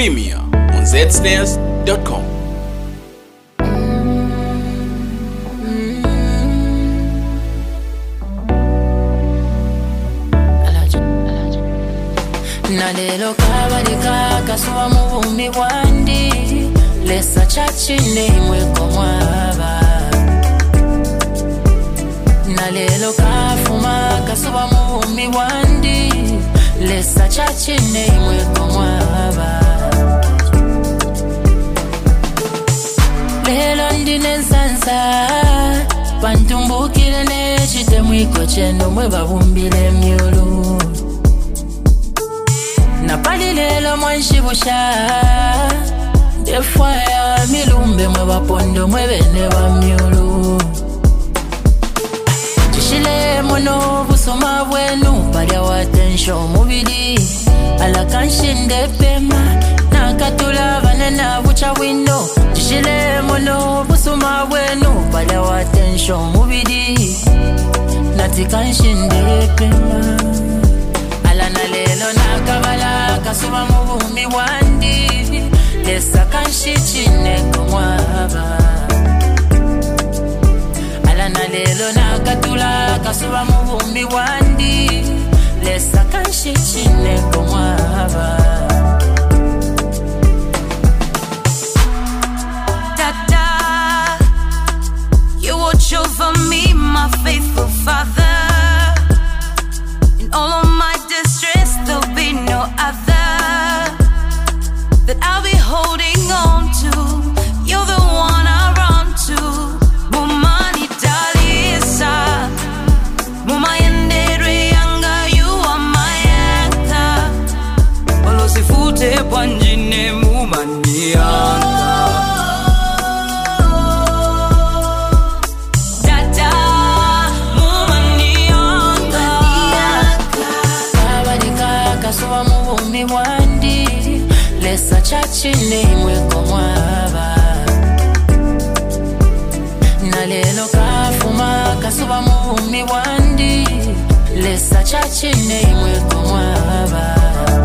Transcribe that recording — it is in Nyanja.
Premier on zsnares.com. Nalelo kabalika kasuwa mubumi wandi lesa chachine imwe komwaba. Nalelo kafuma kasuwa mubumi wandi lesa chachine imwe komwaba. Lelo ndine nsansa bantumbukile nechite mwiko cheno mwe babumbile myulu. Napali lelo mwanshibusha defaya milumbe mwe bapondo mwe bene bamyulu. Chishile mono busoma bwenu balya watensho mubili alakanshinde pema nakatula banena bucha windo. Chishile mono busoma bwenu balya watensho mubili natikansinde pema. Alana lelo nakabala kasuba mubumi wandi lesa kanshitine komwaba. Alana lelo nakatula kasuba mubumi wandi lesa kanshitine komwaba. Dada, you watch over me, my faithful father. In all of my distress, there'll be no other that I'll be holding on to. You're the one I run to. Mumani dalisa, muma yendere yanga, you are my anchor. Olo sifute panjine mumani yanga. Kasuwa mubumi wandi lesa chachine imwe komwaba. Nalelo kafuma kasuwa mubumi wandi lesa chachine imwe komwaba.